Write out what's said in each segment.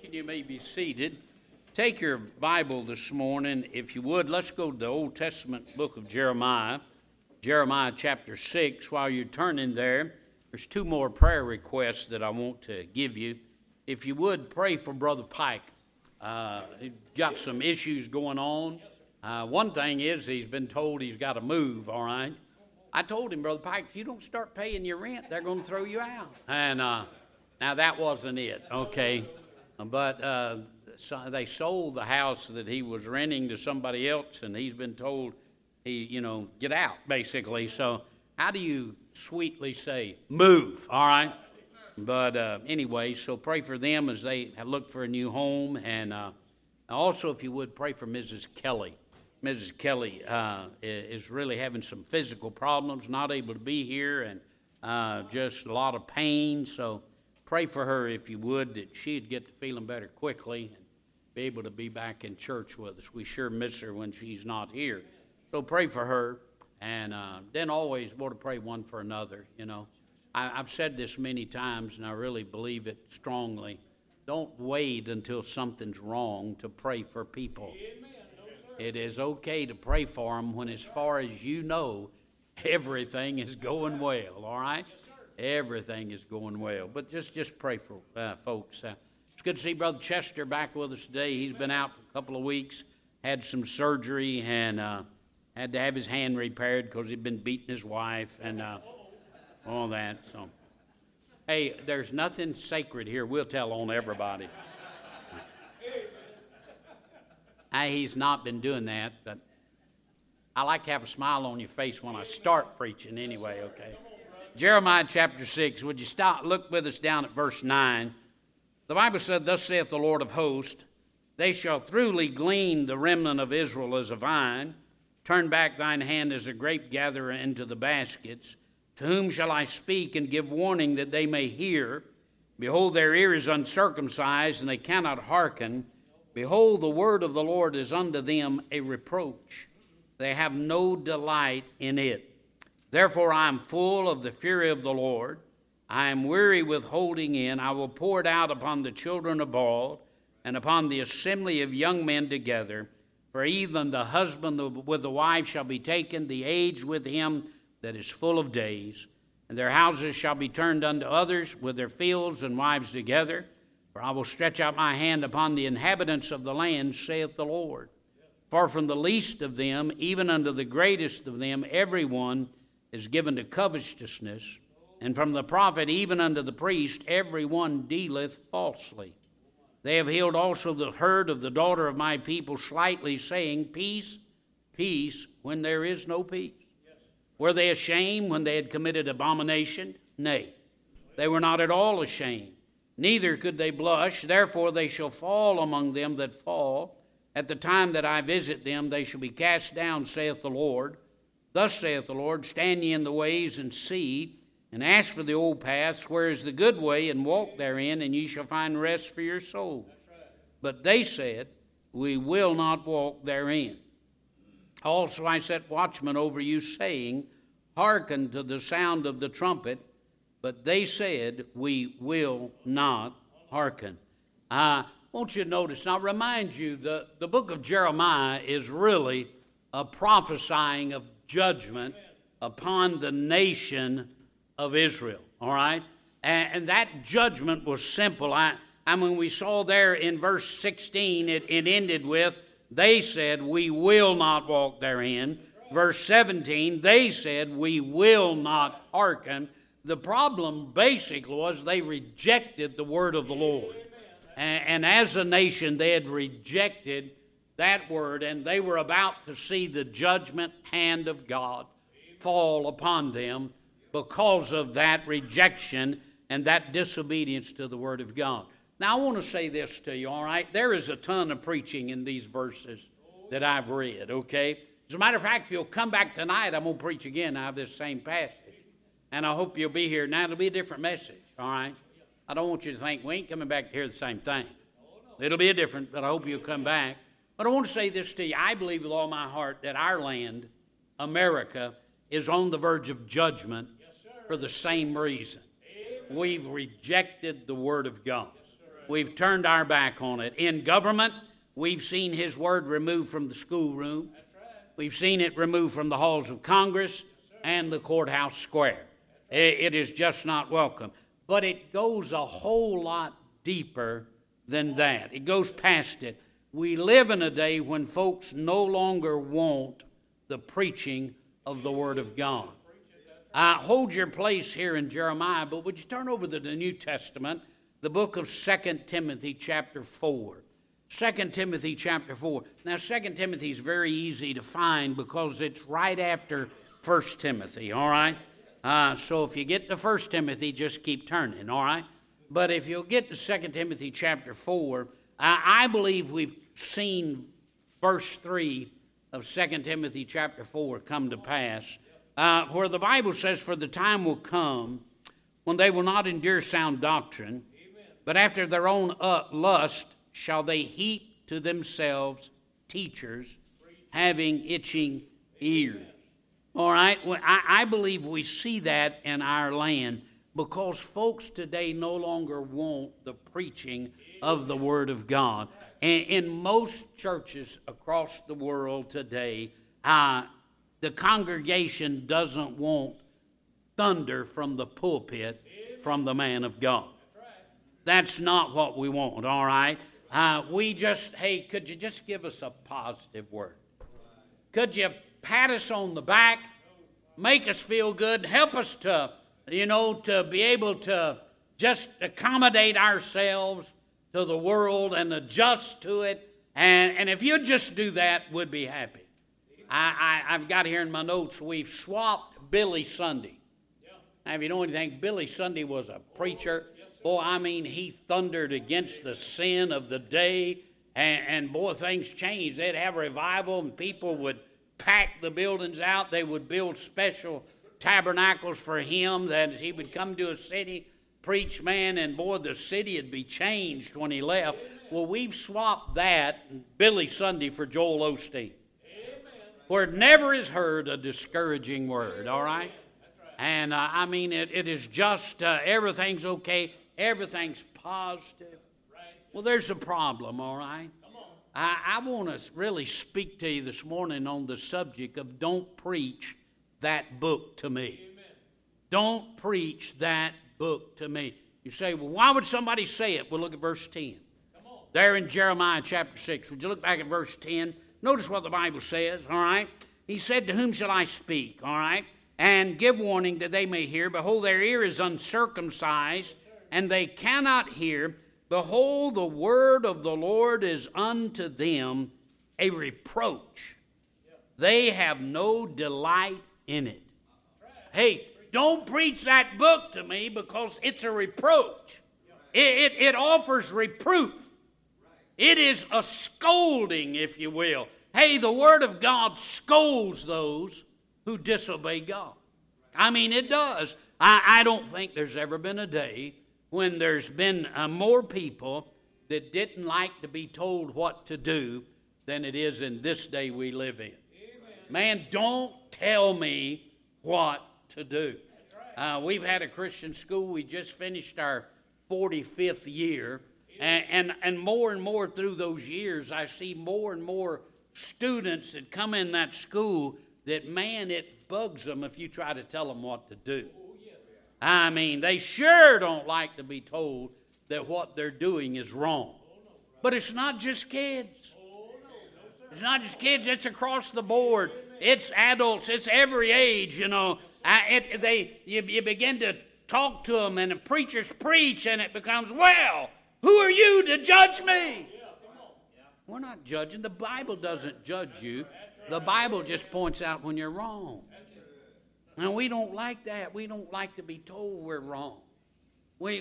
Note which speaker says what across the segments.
Speaker 1: and you may be seated. Take your Bible this morning, if you would. Let's go to the Old Testament book of Jeremiah, Jeremiah chapter 6. While you're turning there, there's two more prayer requests that I want to give you. If you would, pray for Brother Pike. He's got some issues going on. One thing is he's been told he's got to move, all right? I told him, Brother Pike, if you don't start paying your rent, they're going to throw you out. And now that wasn't it, okay? But so they sold the house that he was renting to somebody else, and he's been told, get out, basically. So how do you sweetly say, move, all right? But anyway, so pray for them as they look for a new home. And also, if you would, pray for Mrs. Kelly. Mrs. Kelly is really having some physical problems, not able to be here, and just a lot of pain. So pray for her, if you would, that she'd get to feeling better quickly and be able to be back in church with us. We sure miss her when she's not here. So pray for her, and then always want to pray one for another, I've said this many times, and I really believe it strongly. Don't wait until something's wrong to pray for people. It is okay to pray for them when, as far as you know, everything is going well, all right? Everything is going well. But just pray for folks. It's good to see Brother Chester back with us today. He's been out for a couple of weeks, had some surgery, and had to have his hand repaired because he'd been beating his wife and all that. So, hey, there's nothing sacred here. We'll tell on everybody. He's not been doing that, but I like to have a smile on your face when I start preaching anyway, okay? Jeremiah chapter 6, would you look with us down at verse 9. The Bible said, Thus saith the Lord of hosts, They shall truly glean the remnant of Israel as a vine, turn back thine hand as a grape gatherer into the baskets. To whom shall I speak and give warning that they may hear? Behold, their ear is uncircumcised, and they cannot hearken. Behold, the word of the Lord is unto them a reproach. They have no delight in it. Therefore I am full of the fury of the Lord. I am weary with holding in. I will pour it out upon the children of Baal, and upon the assembly of young men together. For even the husband with the wife shall be taken, the aged with him that is full of days. And their houses shall be turned unto others, with their fields and wives together. For I will stretch out my hand upon the inhabitants of the land, saith the Lord. For from the least of them, even unto the greatest of them, every one is given to covetousness. And from the prophet even unto the priest, every one dealeth falsely. They have healed also the herd of the daughter of my people slightly, saying, Peace, peace, when there is no peace. Were they ashamed when they had committed abomination? Nay, they were not at all ashamed. Neither could they blush. Therefore they shall fall among them that fall. At the time that I visit them, they shall be cast down, saith the Lord. Thus saith the Lord, Stand ye in the ways and see, and ask for the old paths, where is the good way, and walk therein, and ye shall find rest for your souls. But they said, We will not walk therein. Also I set watchmen over you, saying, Hearken to the sound of the trumpet. But they said, We will not hearken. I want you to notice, and I'll remind you, the book of Jeremiah is really a prophesying of judgment upon the nation of Israel, all right? And that judgment was simple. We saw there in verse 16, it ended with, They said, We will not walk therein. Verse 17, they said, We will not hearken. The problem basically was they rejected the word of the Lord. And as a nation, they had rejected that word, and they were about to see the judgment hand of God fall upon them because of that rejection and that disobedience to the word of God. Now, I want to say this to you, all right? There is a ton of preaching in these verses that I've read, okay? As a matter of fact, if you'll come back tonight, I'm going to preach again out of this same passage. And I hope you'll be here. Now, it'll be a different message, all right? I don't want you to think we ain't coming back to hear the same thing. It'll be a different, but I hope you'll come back. But I want to say this to you. I believe with all my heart that our land, America, is on the verge of judgment for the same reason. We've rejected the Word of God. We've turned our back on it. In government, we've seen His Word removed from the schoolroom. We've seen it removed from the halls of Congress and the courthouse square. It is just not welcome. But it goes a whole lot deeper than that. It goes past it. We live in a day when folks no longer want the preaching of the Word of God. Hold your place here in Jeremiah, but would you turn over to the New Testament, the book of 2 Timothy chapter 4. 2 Timothy chapter 4. Now, 2 Timothy is very easy to find because it's right after 1 Timothy, all right? So if you get to 1 Timothy, just keep turning, all right? But if you'll get to 2 Timothy chapter 4, I believe we've seen verse 3 of 2 Timothy chapter 4 come to pass, where the Bible says, "For the time will come when they will not endure sound doctrine, but after their own lust shall they heap to themselves teachers having itching ears." All right, well, I believe we see that in our land because folks today no longer want the preaching of the Word of God. In most churches across the world today, the congregation doesn't want thunder from the pulpit from the man of God. That's not what we want, all right? We just, hey, could you just give us a positive word? Could you pat us on the back, make us feel good, help us to, to be able to just accommodate ourselves to the world and adjust to it. And if you just do that, we'd be happy. I've got here in my notes, we've swapped Billy Sunday. Now, if you know anything, Billy Sunday was a preacher. Boy, I mean, he thundered against the sin of the day. And boy, things changed. They'd have revival and people would pack the buildings out. They would build special tabernacles for him that he would come to a city, preach, man, and boy, the city would be changed when he left. Well, we've swapped that, Billy Sunday, for Joel Osteen, where it never is heard a discouraging word, all right? And I mean, it is just everything's okay, everything's positive. Well, there's a problem, all right? I want to really speak to you this morning on the subject of don't preach that book to me. Don't preach that book to me. You say, well, why would somebody say it? Well, look at verse 10. There in Jeremiah chapter 6. Would you look back at verse 10? Notice what the Bible says, all right? He said, "To whom shall I speak?" All right? "And give warning that they may hear. Behold, their ear is uncircumcised, and they cannot hear. Behold, the word of the Lord is unto them a reproach. They have no delight in it." Hey, don't preach that book to me because it's a reproach. It offers reproof. It is a scolding, if you will. Hey, the Word of God scolds those who disobey God. I mean, it does. I don't think there's ever been a day when there's been more people that didn't like to be told what to do than it is in this day we live in. Man, don't tell me what to do. We've had a Christian school. We just finished our 45th year. And more through those years, I see more and more students that come in that school that, man, it bugs them if you try to tell them what to do. I mean, they sure don't like to be told that what they're doing is wrong. But it's not just kids. It's not just kids. It's across the board. It's adults. It's every age, you know. You begin to talk to them, and the preachers preach, and it becomes, well, who are you to judge me? We're not judging. The Bible doesn't judge you. The Bible just points out when you're wrong. And we don't like that. We don't like to be told we're wrong. We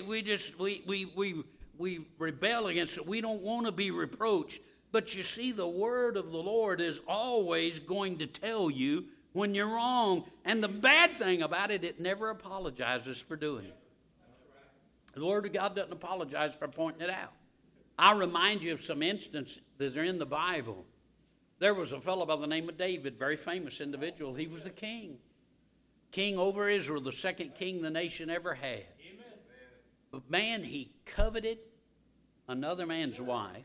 Speaker 1: rebel against it. We don't want to be reproached. But you see, the word of the Lord is always going to tell you when you're wrong. And the bad thing about it, it never apologizes for doing it. The Word of God doesn't apologize for pointing it out. I'll remind you of some instances that are in the Bible. There was a fellow by the name of David, very famous individual. He was the king over Israel, the second king the nation ever had. But man, he coveted another man's wife.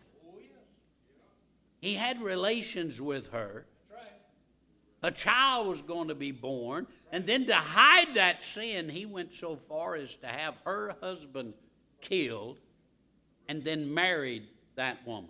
Speaker 1: He had relations with her. A child was going to be born. And then to hide that sin, he went so far as to have her husband killed and then married that woman.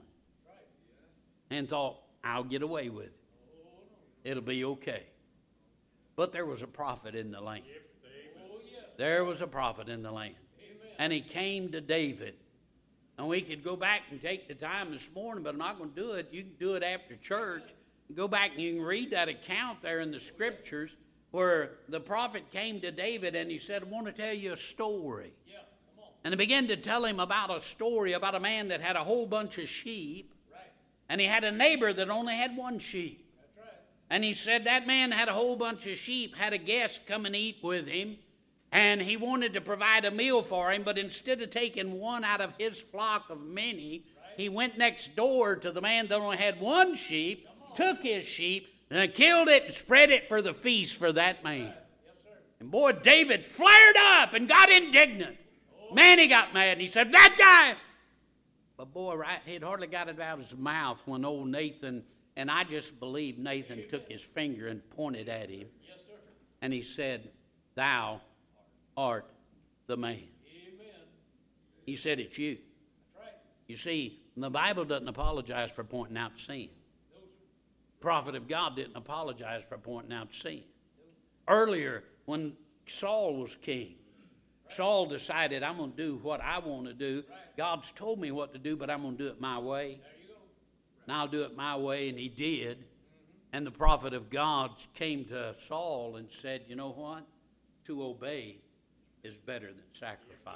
Speaker 1: And thought, I'll get away with it. It'll be okay. But there was a prophet in the land. There was a prophet in the land. And he came to David. And we could go back and take the time this morning, but I'm not going to do it. You can do it after church. Go back and you can read that account there in the scriptures where the prophet came to David and he said, I want to tell you a story. Yeah, come on. And he began to tell him about a story about a man that had a whole bunch of sheep. Right. And he had a neighbor that only had one sheep. That's right. And he said that man had a whole bunch of sheep, had a guest come and eat with him. And he wanted to provide a meal for him, but instead of taking one out of his flock of many, he went next door to the man that only had one sheep, took his sheep, and killed it and spread it for the feast for that man. And boy, David flared up and got indignant. Man, he got mad, and he said, that guy. But boy, right, he'd hardly got it out of his mouth when old Nathan, and I just believe Nathan took his finger and pointed at him. And he said, thou art the man. Amen. He said, it's you. That's right. You see, the Bible doesn't apologize for pointing out sin. The prophet of God didn't apologize for pointing out sin. Earlier, when Saul was king, Saul decided, I'm going to do what I want to do. God's told me what to do, but I'm going to do it my way. And I'll do it my way, and he did. And the prophet of God came to Saul and said, you know what? To obey is better than sacrifice.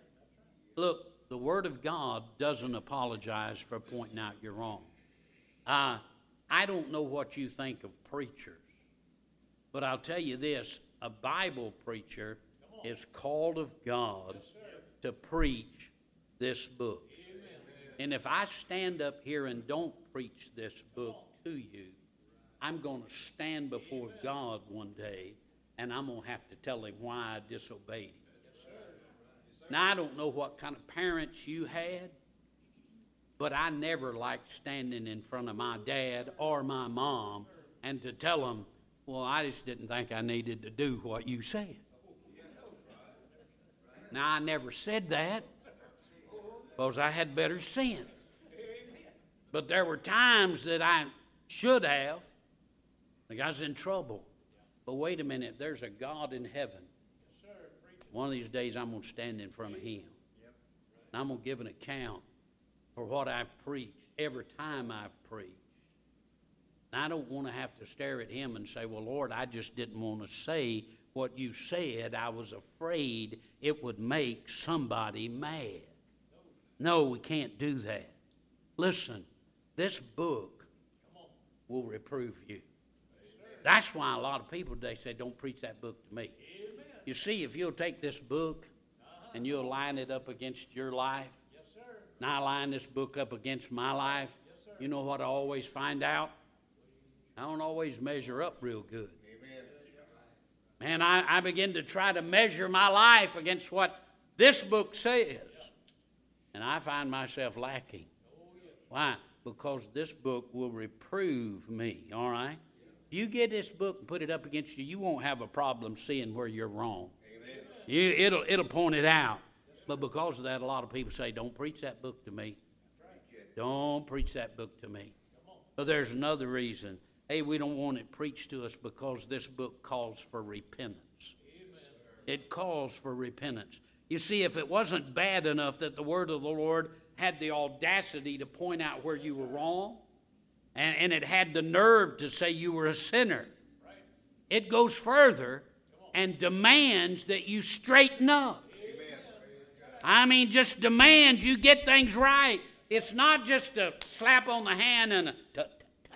Speaker 1: Look, the Word of God doesn't apologize for pointing out you're wrong. I don't know what you think of preachers, but I'll tell you this, a Bible preacher is called of God to preach this book. And if I stand up here and don't preach this book to you, I'm going to stand before God one day and I'm going to have to tell him why I disobeyed him. Now, I don't know what kind of parents you had, but I never liked standing in front of my dad or my mom and to tell them, well, I just didn't think I needed to do what you said. Now, I never said that because I had better sense. But there were times that I should have. I was in trouble. But wait a minute, there's a God in heaven. One of these days I'm going to stand in front of him. And I'm going to give an account for what I've preached every time I've preached. And I don't want to have to stare at him and say, well, Lord, I just didn't want to say what you said. I was afraid it would make somebody mad. No, we can't do that. Listen, this book will reprove you. That's why a lot of people today say, don't preach that book to me. Amen. You see, if you'll take this book and you'll line it up against your life, yes, sir. And I line this book up against my life, yes, you know what I always find out? I don't always measure up real good. Amen. Man, I begin to try to measure my life against what this book says. And I find myself lacking. Why? Because this book will reprove me, all right? If you get this book and put it up against you, you won't have a problem seeing where you're wrong. It'll point it out. But because of that, a lot of people say, don't preach that book to me. Don't preach that book to me. But there's another reason. Hey, we don't want it preached to us because this book calls for repentance. It calls for repentance. You see, if it wasn't bad enough that the word of the Lord had the audacity to point out where you were wrong, and it had the nerve to say you were a sinner, it goes further and demands that you straighten up. I mean, just demands you get things right. It's not just a slap on the hand and a tut.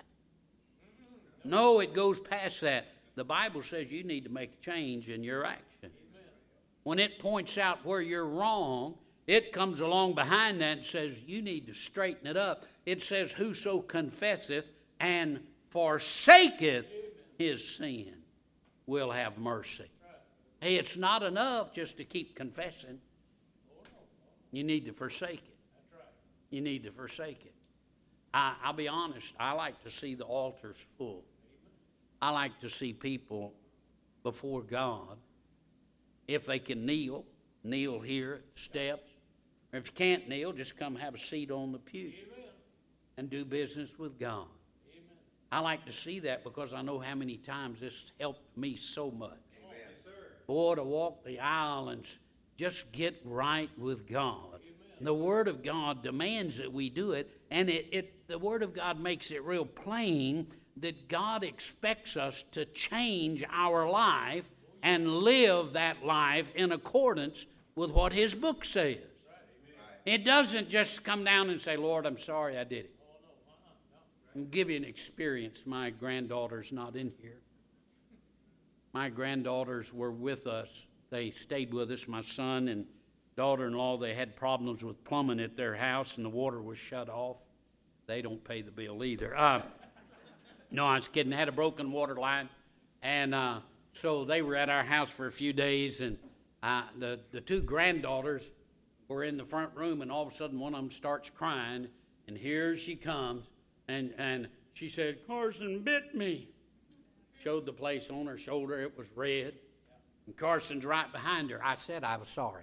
Speaker 1: No, it goes past that. The Bible says you need to make a change in your action. When it points out where you're wrong, it comes along behind that and says you need to straighten it up. It says, whoso confesseth and forsaketh his sin will have mercy. Hey, it's not enough just to keep confessing. You need to forsake it. you need to forsake it. I'll be honest, I like to see the altars full. I like to see people before God. If they can kneel here at the steps. Or if you can't kneel, just come have a seat on the pew. Amen. And do business with God. Amen. I like to see that because I know how many times this helped me so much. Amen. Boy, to walk the aisle and just get right with God. Amen. The Word of God demands that we do it, and the Word of God makes it real plain that God expects us to change our life and live that life in accordance with what His book says. It doesn't just come down and say, Lord, I'm sorry I did it. I'll give you an experience. My granddaughter's not in here. My granddaughters were with us. They stayed with us. My son and daughter-in-law, they had problems with plumbing at their house, and the water was shut off. They don't pay the bill either. No, I was kidding. They had a broken water line, and so they were at our house for a few days, and the two granddaughters were in the front room, and all of a sudden one of them starts crying, and here she comes, and she said, Carson bit me. Showed the place on her shoulder. It was red, and Carson's right behind her. I said I was sorry.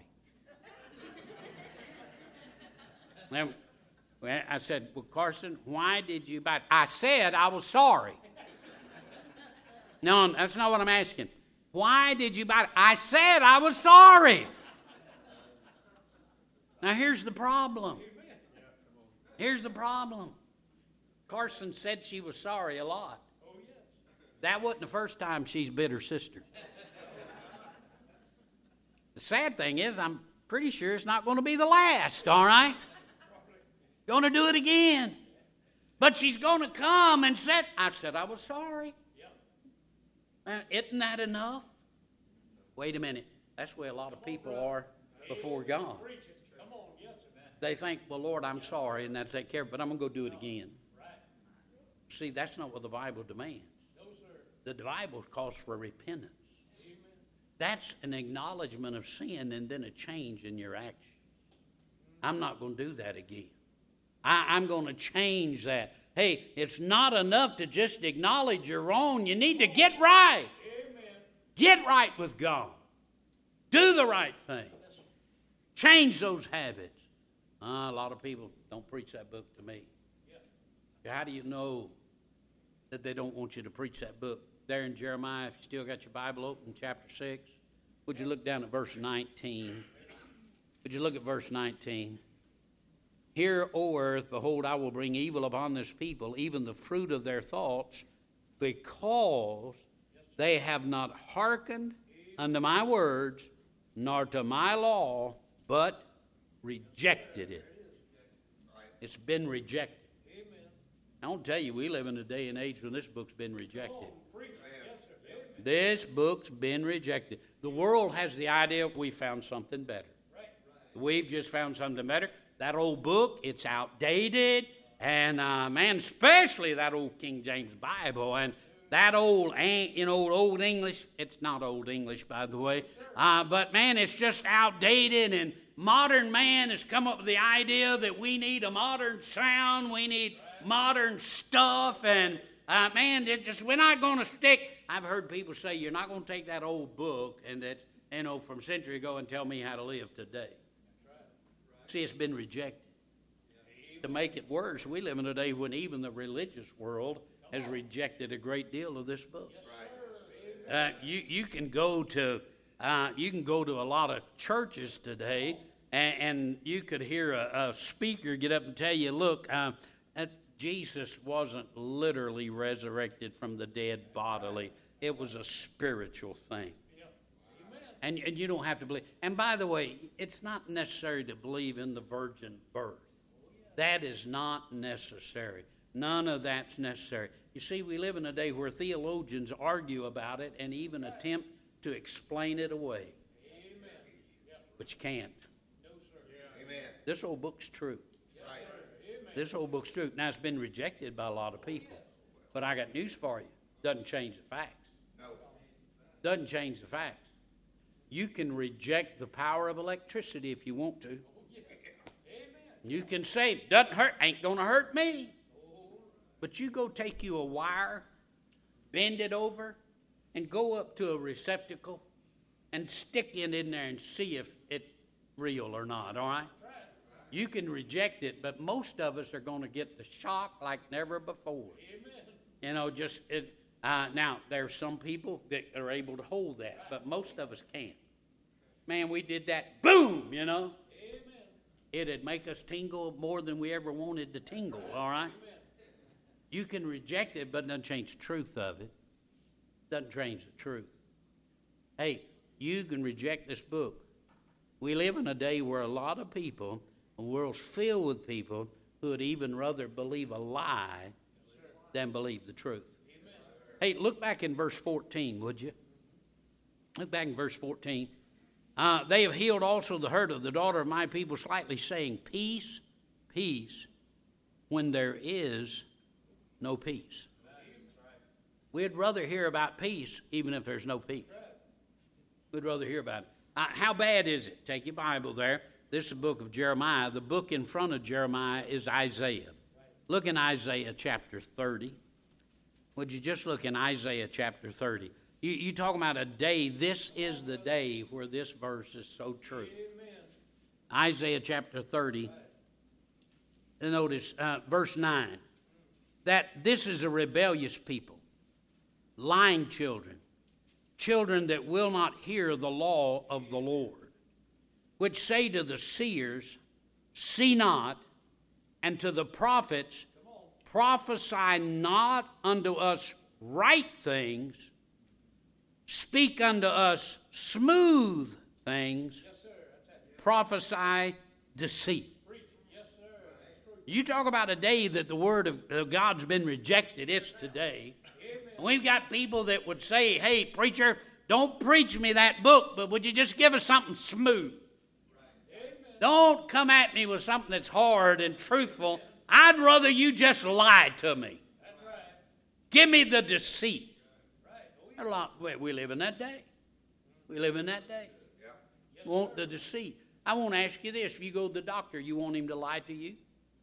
Speaker 1: Then I said, well, Carson, why did you bite? I said I was sorry. No, that's not what I'm asking. Why did you bite? I said I was sorry. Now, here's the problem. Here's the problem. Carson said she was sorry a lot. That wasn't the first time she's bit her sister. The sad thing is, I'm pretty sure it's not going to be the last, all right? Going to do it again. But she's going to come and say, I said I was sorry. Isn't that enough? Wait a minute. That's where a lot of people are before God. They think, well, Lord, I'm sorry, and that'll take care of it, but I'm going to go do it again. See, that's not what the Bible demands. The Bible calls for repentance. That's an acknowledgement of sin and then a change in your action. I'm not going to do that again. I'm going to change that. Hey, it's not enough to just acknowledge your wrong. You need to get right. Amen. Get right with God. Do the right thing. Change those habits. A lot of people don't preach that book to me. How do you know that they don't want you to preach that book? There in Jeremiah, if you still got your Bible open, chapter 6, would you look down at verse 19? Would you look at verse 19? Hear, O earth, behold, I will bring evil upon this people, even the fruit of their thoughts, because they have not hearkened unto my words, nor to my law, but rejected it. It's been rejected. I want to tell you, we live in a day and age when this book's been rejected. This book's been rejected. The world has the idea we found something better. We've just found something better. That old book, it's outdated. And, man, especially that old King James Bible. And that old, old English. It's not old English, by the way. But, man, it's just outdated. And modern man has come up with the idea that we need a modern sound. We need modern stuff. And, man, we're not going to stick. I've heard people say, you're not going to take that old book and that, from a century ago and tell me how to live today. See, it's been rejected. To make it worse, we live in a day when even the religious world has rejected a great deal of this book. You can go to a lot of churches today, and you could hear a speaker get up and tell you, look, Jesus wasn't literally resurrected from the dead bodily. It was a spiritual thing. And you don't have to believe. And by the way, it's not necessary to believe in the virgin birth. That is not necessary. None of that's necessary. You see, we live in a day where theologians argue about it and even attempt to explain it away. But you can't. This old book's true. This old book's true. Now, it's been rejected by a lot of people. But I got news for you. Doesn't change the facts. Doesn't change the facts. You can reject the power of electricity if you want to. You can say, doesn't hurt, ain't going to hurt me. But you go take you a wire, bend it over, and go up to a receptacle and stick it in there and see if it's real or not, all right? You can reject it, but most of us are going to get the shock like never before. Now, there's some people that are able to hold that, but most of us can't. Man, we did that, boom, It'd make us tingle more than we ever wanted to tingle, all right? You can reject it, but it doesn't change the truth of it. Doesn't change the truth. Hey, you can reject this book. We live in a day where a lot of people, the world's filled with people who would even rather believe a lie than believe the truth. Hey, look back in verse 14, would you? Look back in verse 14. They have healed also the hurt of the daughter of my people slightly, saying, peace, peace, when there is no peace. We'd rather hear about peace even if there's no peace. We'd rather hear about it. How bad is it? Take your Bible there. This is the book of Jeremiah. The book in front of Jeremiah is Isaiah. Look in Isaiah chapter 30. Would you just look in Isaiah chapter 30? You talking about a day. This is the day where this verse is so true. Amen. Isaiah chapter 30. Notice verse 9. That this is a rebellious people, lying children, children that will not hear the law of the Lord, which say to the seers, see not, and to the prophets, prophesy not unto us right things, speak unto us smooth things, prophesy deceit. You talk about a day that the word of God's been rejected, it's today. And we've got people that would say, hey, preacher, don't preach me that book, but would you just give us something smooth? Don't come at me with something that's hard and truthful. I'd rather you just lie to me. Give me the deceit. We live in that day. We live in that day. Want the deceit. I won't ask you this. If you go to the doctor, you want him to lie to you?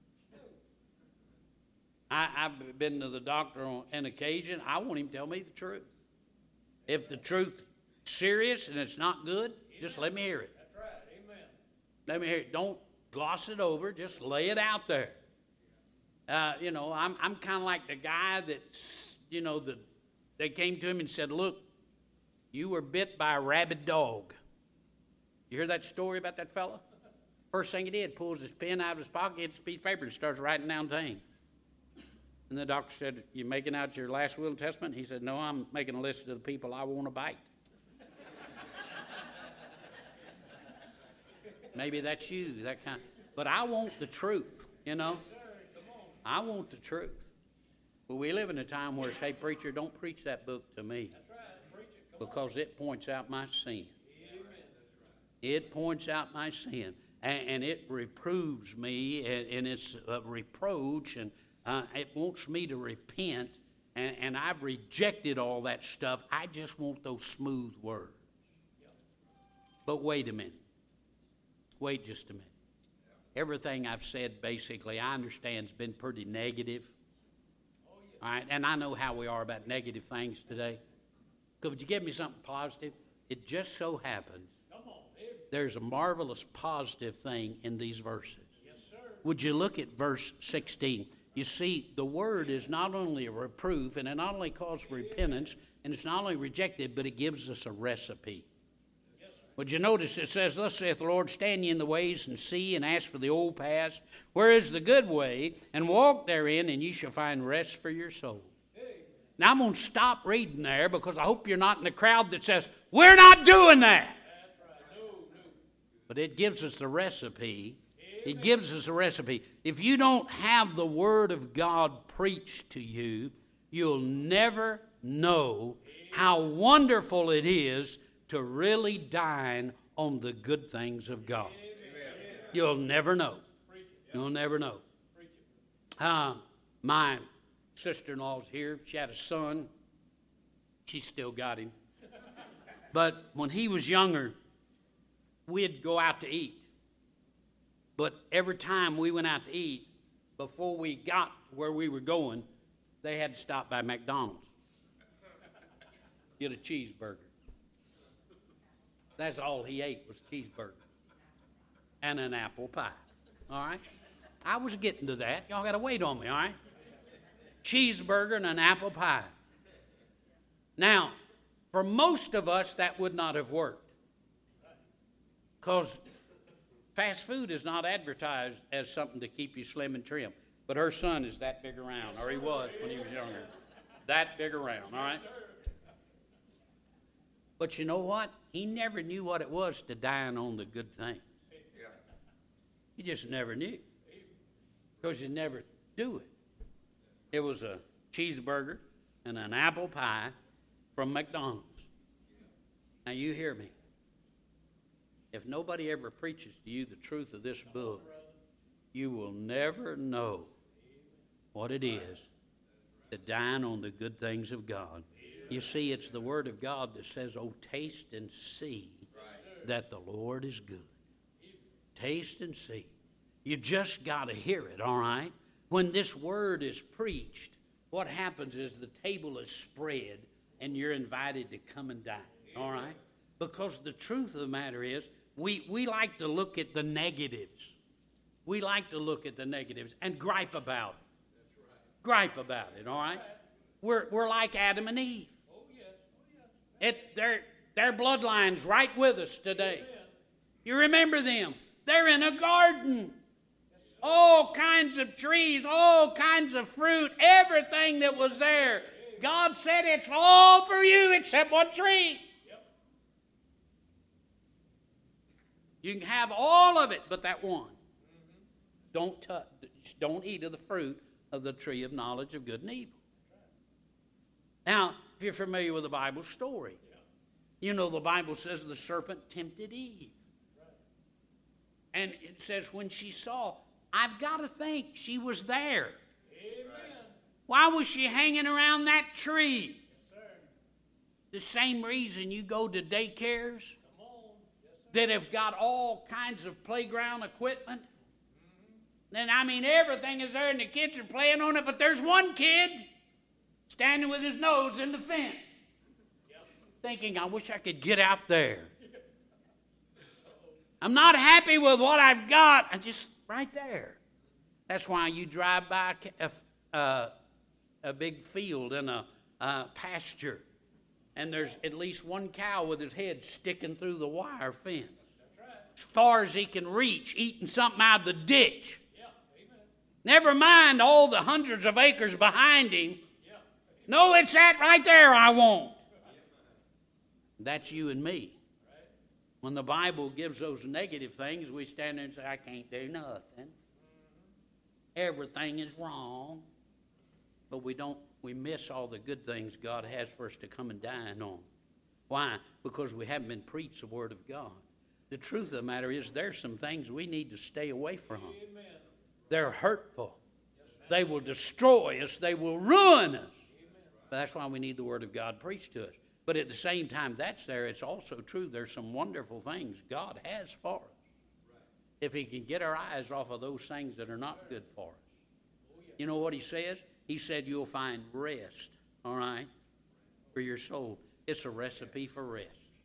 Speaker 1: I've been to the doctor on an occasion. I want him to tell me the truth. If the truth is serious and it's not good, just let me hear it. That's right. Amen. Let me hear it. Don't gloss it over. Just lay it out there. I'm kind of like the guy that's, they came to him and said, look, you were bit by a rabid dog. You hear that story about that fella? First thing he did, pulls his pen out of his pocket, gets a piece of paper, and starts writing down things. And the doctor said, you making out your last will and testament? He said, no, I'm making a list of the people I want to bite. Maybe that's you, that kind. But I want the truth, I want the truth. But we live in a time where it's, hey, preacher, don't preach that book to me. Because it points out my sin. It points out my sin. And it reproves me, and it's a reproach, and it wants me to repent, and I've rejected all that stuff. I just want those smooth words. But wait a minute. Wait just a minute. Everything I've said, basically, I understand has been pretty negative. All right, and I know how we are about negative things today. Could you give me something positive? It just so happens there's a marvelous positive thing in these verses. Yes, sir. Would you look at verse 16? You see, the word is not only a reproof, and it not only calls for repentance, and it's not only rejected, but it gives us a recipe. Yes, would you notice it says, thus saith the Lord, stand ye in the ways and see, and ask for the old paths, where is the good way, and walk therein, and ye shall find rest for your soul. Now I'm going to stop reading there, because I hope you're not in the crowd that says, we're not doing that. But it gives us the recipe. It gives us a recipe. If you don't have the Word of God preached to you, you'll never know how wonderful it is to really dine on the good things of God. You'll never know. You'll never know. My sister-in-law's here. She had a son. She's still got him. But when he was younger, we'd go out to eat. But every time we went out to eat, before we got where we were going, they had to stop by McDonald's. Get a cheeseburger. That's all he ate was cheeseburger and an apple pie. All right? I was getting to that. Y'all got to wait on me, all right? Cheeseburger and an apple pie. Now, for most of us, that would not have worked. Because fast food is not advertised as something to keep you slim and trim. But her son is that big around, or he was when he was younger. That big around, all right? But you know what? He never knew what it was to dine on the good things. He just never knew. Because you never do it. It was a cheeseburger and an apple pie from McDonald's. Now you hear me. If nobody ever preaches to you the truth of this book, you will never know what it is to dine on the good things of God. You see, it's the Word of God that says, oh, taste and see that the Lord is good. Taste and see. You just got to hear it, all right? When this Word is preached, what happens is the table is spread and you're invited to come and dine, all right? Because the truth of the matter is, we like to look at the negatives. We like to look at the negatives and gripe about it. Gripe about it, all right? We're like Adam and Eve. Their bloodline's right with us today. You remember them. They're in a garden. All kinds of trees, all kinds of fruit, everything that was there. God said it's all for you except one tree. You can have all of it, but that one. Don't eat of the fruit of the tree of knowledge of good and evil. Now, if you're familiar with the Bible story, you know the Bible says the serpent tempted Eve. And it says when she saw, I've got to think she was there. Amen. Why was she hanging around that tree? Yes, the same reason you go to daycares that have got all kinds of playground equipment. And I mean, everything is there and the kids are playing on it, but there's one kid standing with his nose in the fence, thinking, I wish I could get out there. I'm not happy with what I've got. I just right there. That's why you drive by a big field and a pasture, and there's at least one cow with his head sticking through the wire fence. As far as he can reach, eating something out of the ditch. Never mind all the hundreds of acres behind him. No, it's that right there I want. That's you and me. When the Bible gives those negative things, we stand there and say, I can't do nothing. Everything is wrong. But we miss all the good things God has for us to come and dine on. Why? Because we haven't been preached the Word of God. The truth of the matter is there's some things we need to stay away from. Amen. They're hurtful. They will destroy us. They will ruin us. But that's why we need the Word of God preached to us. But at the same time that's there, it's also true there's some wonderful things God has for us. If He can get our eyes off of those things that are not good for us. You know what He says? He said you'll find rest, all right, for your soul. It's a recipe for rest.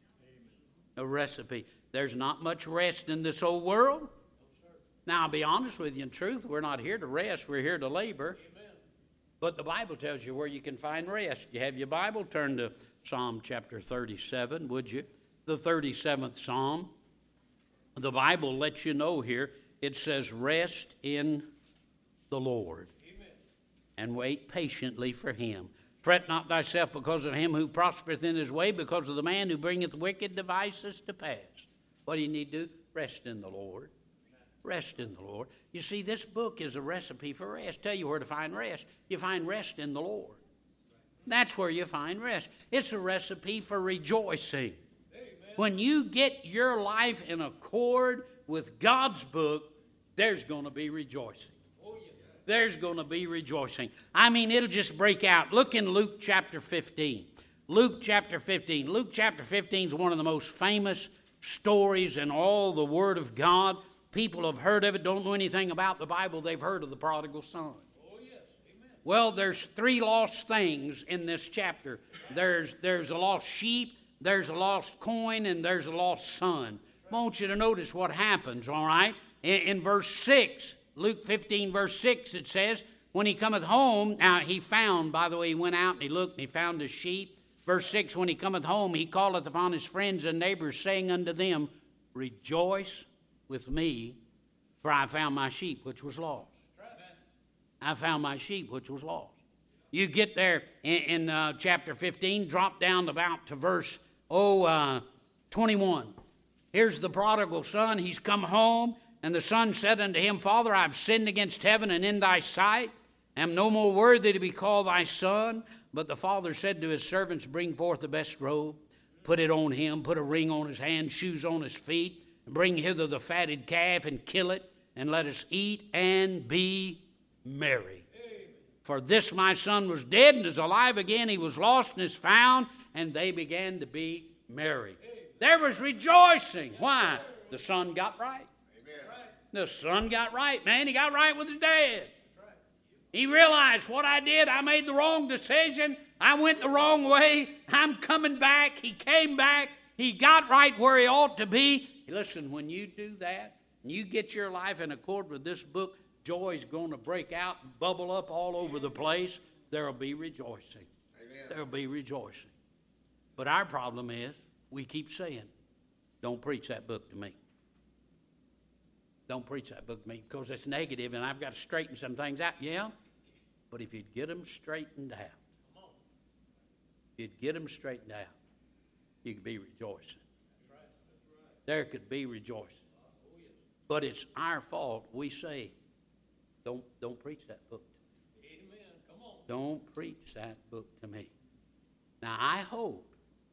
Speaker 1: A recipe. There's not much rest in this old world. Now, I'll be honest with you, in truth, we're not here to rest. We're here to labor. But the Bible tells you where you can find rest. You have your Bible? Turn to Psalm chapter 37, would you? The 37th Psalm. The Bible lets you know here, it says, rest in the Lord. Amen. And wait patiently for Him. Fret not thyself because of him who prospereth in his way, because of the man who bringeth wicked devices to pass. What do you need to do? Rest in the Lord. Rest in the Lord. You see, this book is a recipe for rest. Tell you where to find rest. You find rest in the Lord. That's where you find rest. It's a recipe for rejoicing. Amen. When you get your life in accord with God's book, there's going to be rejoicing. Oh, yeah. There's going to be rejoicing. I mean, it'll just break out. Look in Luke chapter 15. Luke chapter 15. Luke chapter 15 is one of the most famous stories in all the Word of God. people have heard of it, don't know anything about the Bible, they've heard of the prodigal son. Well, there's three lost things in this chapter. There's a lost sheep, there's a lost coin, and there's a lost son. I want you to notice what happens, all right? In verse 6, Luke 15, verse 6, it says, when he cometh home, now he found, by the way, he went out and he looked and he found his sheep. Verse 6, when he cometh home, he calleth upon his friends and neighbors, saying unto them, rejoice with me, for I found my sheep which was lost. I found my sheep which was lost. You get there in chapter 15, drop down about to verse 21. Here's the prodigal son. He's come home, and the son said unto him, Father, I have sinned against heaven and in thy sight. I am no more worthy to be called thy son. But the father said to his servants, bring forth the best robe, put it on him, put a ring on his hand, shoes on his feet, and bring hither the fatted calf and kill it, and let us eat and be merry. For this my son was dead and is alive again. He was lost and is found, and they began to be merry. There was rejoicing. Why? The son got right. The son got right, man. He got right with his dad. He realized what I did. I made the wrong decision. I went the wrong way. I'm coming back. He came back. He got right where he ought to be. Listen, when you do that, and you get your life in accord with this book, joy's going to break out and bubble up all over the place. There will be rejoicing. There will be rejoicing. But our problem is we keep saying, don't preach that book to me. Don't preach that book to me because it's negative and I've got to straighten some things out. Yeah, but if you'd get them straightened out, you could be rejoicing. There could be rejoicing. But it's our fault. We say, don't preach that book to me. Amen. Come on. Don't preach that book to me. Now, I hope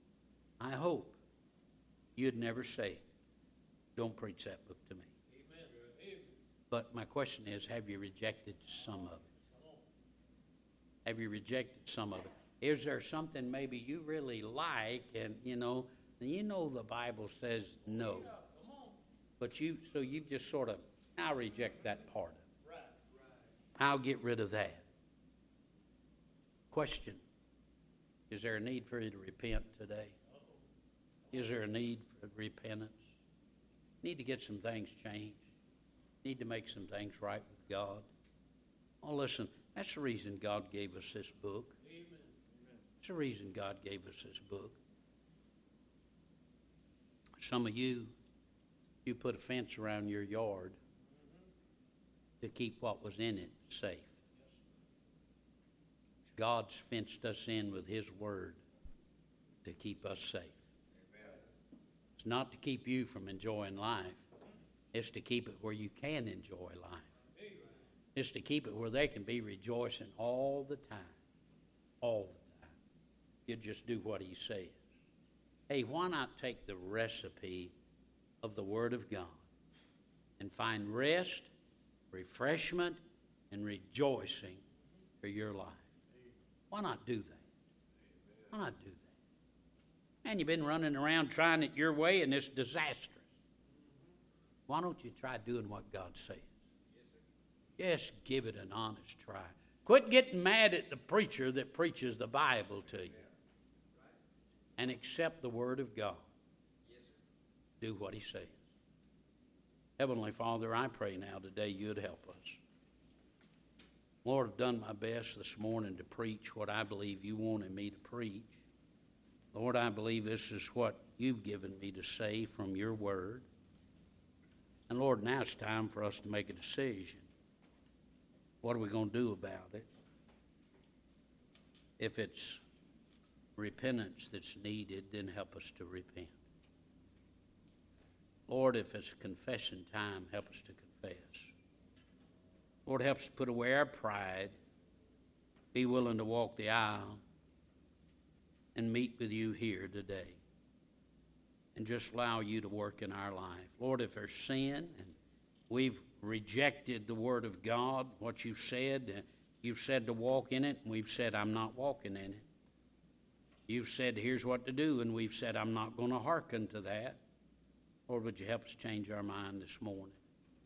Speaker 1: you'd never say, don't preach that book to me. Amen. But my question is, have you rejected some of it? Have you rejected some of it? Is there something maybe you really like and, you know the Bible says no. But you've just sort of, I'll reject that part of it. I'll get rid of that. Question, is there a need for you to repent today? Is there a need for repentance? Need to get some things changed. Need to make some things right with God. Oh, listen, that's the reason God gave us this book. That's the reason God gave us this book. Some of you put a fence around your yard to keep what was in it safe. God's fenced us in with His Word to keep us safe. It's not to keep you from enjoying life. It's to keep it where you can enjoy life. It's to keep it where they can be rejoicing all the time. All the time. You just do what He says. Hey, why not take the recipe of the Word of God and find rest, refreshment, and rejoicing for your life? Why not do that? Why not do that? Man, you've been running around trying it your way and it's disastrous. Why don't you try doing what God says? Just give it an honest try. Quit getting mad at the preacher that preaches the Bible to you. And accept the Word of God. Do what He says. Heavenly Father, I pray now today You'd help us. Lord, I've done my best this morning to preach what I believe You wanted me to preach. Lord, I believe this is what You've given me to say from Your Word. And Lord, now it's time for us to make a decision. What are we going to do about it? If it's repentance that's needed, then help us to repent. Lord, if it's confession time, help us to confess. Lord, help us to put away our pride, be willing to walk the aisle, and meet with You here today. And just allow You to work in our life. Lord, if there's sin and we've rejected the Word of God, what You've said to walk in it, and we've said, I'm not walking in it. You've said, here's what to do, and we've said, I'm not going to hearken to that. Lord, would You help us change our mind this morning?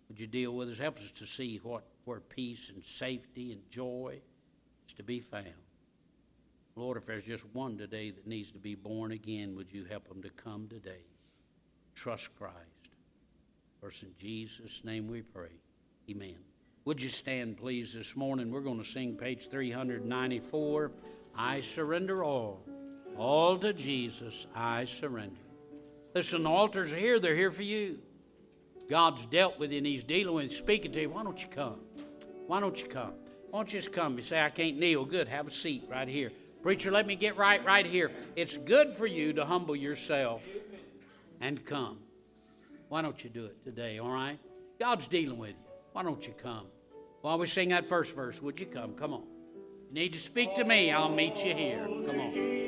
Speaker 1: Would you deal with us? Help us to see where peace and safety and joy is to be found. Lord, if there's just one today that needs to be born again, would you help them to come today? Trust Christ. First in Jesus' name we pray. Amen. Would you stand, please, this morning? We're going to sing page 394, I Surrender All. All to Jesus I surrender. Listen, the altars are here. They're here for you. God's dealt with you, and He's dealing with you, speaking to you. Why don't you come? Why don't you come? Why don't you just come? You say, I can't kneel. Good. Have a seat right here. Preacher, let me get right here. It's good for you to humble yourself and come. Why don't you do it today, all right? God's dealing with you. Why don't you come? While we sing that first verse, would you come? Come on. You need to speak to me. I'll meet you here. Come on.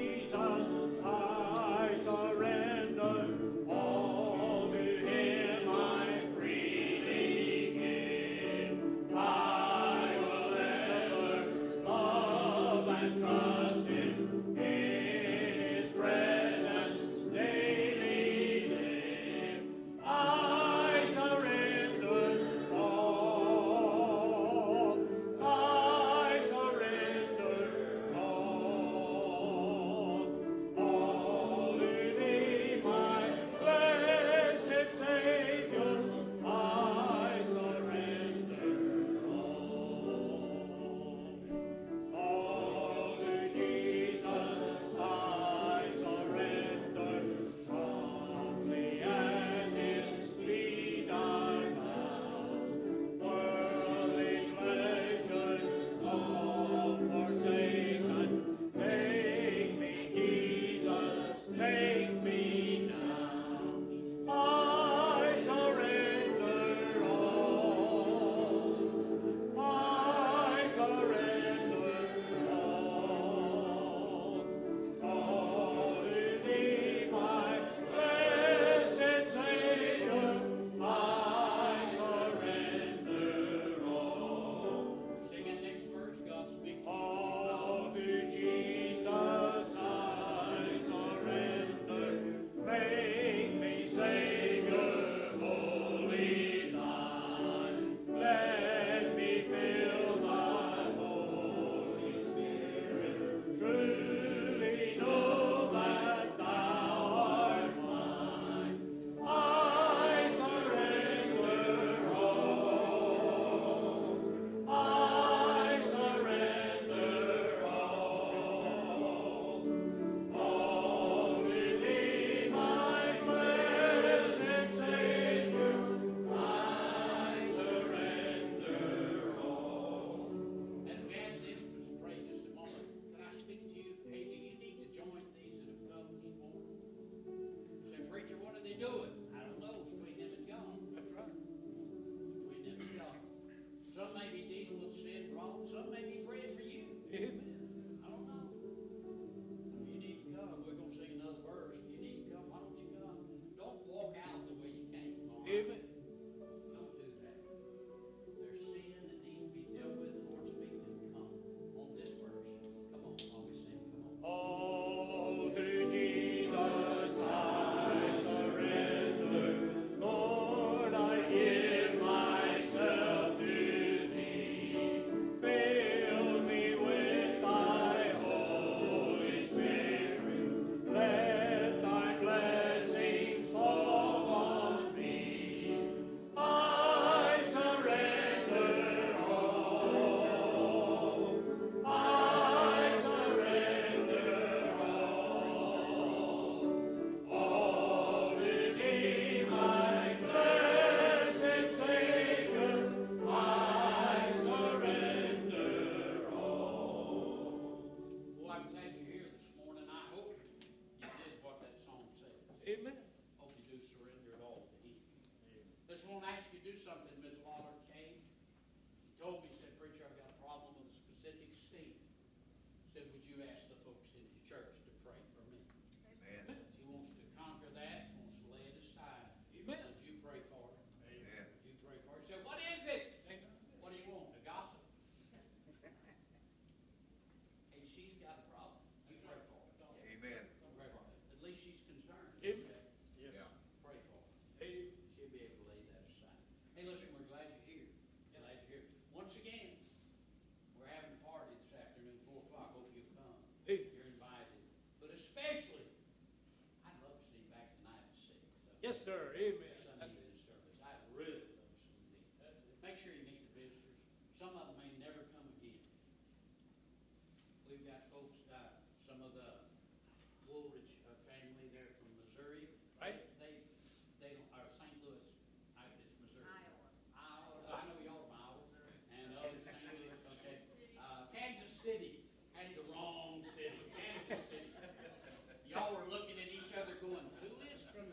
Speaker 1: listen, we're glad you're here. Glad you're here. Once again, we're having a party this afternoon, 4 o'clock. Hope you'll come.
Speaker 2: Hey.
Speaker 1: You're invited. But especially, I'd love to see you back tonight at 6.
Speaker 2: Yes, sir. Amen.
Speaker 1: Sunday evening service. I'd really love to see you. Make sure you meet the visitors. Some of them may never come again. We've got folks, some of the Woolrich family there from Missouri.
Speaker 2: Right.
Speaker 1: They don't, or St. Louis, it's Missouri. Iowa. I know y'all from Iowa. And others, St. Louis, okay. Kansas City, had the wrong city, Kansas City. Y'all were looking at each other going, who is from,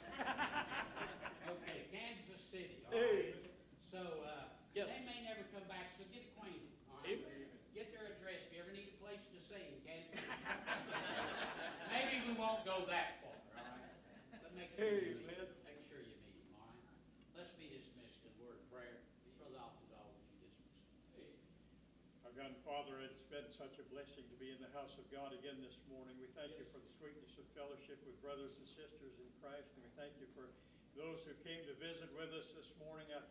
Speaker 1: okay, Kansas City, all right. So,
Speaker 2: Yes.
Speaker 1: they may never come back, so get acquainted, all right? Get their address if you ever need a place to stay in Kansas City. Maybe we won't go that far, all right? But make sure you meet them. Make sure you meet them, all right? Let's be dismissed in word of prayer. Brother Alton, would you dismiss?
Speaker 3: Our God and Father, it's been such a blessing to be in the house of God again this morning. We thank you for the sweetness of fellowship with brothers and sisters in Christ, and we thank you for those who came to visit with us this morning. I